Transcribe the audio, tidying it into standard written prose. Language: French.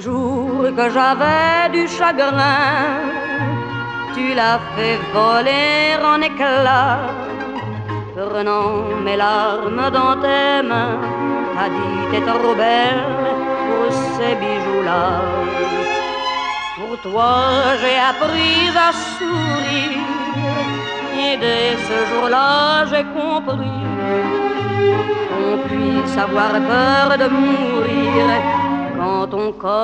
jour que j'avais du chagrin, tu l'as fait voler en éclats. Prenant mes larmes dans tes mains, t'as dit t'es trop belle pour ces bijoux-là. Pour toi j'ai appris à sourire, et dès ce jour-là j'ai compris qu'on puisse avoir peur de mourir quand ton corps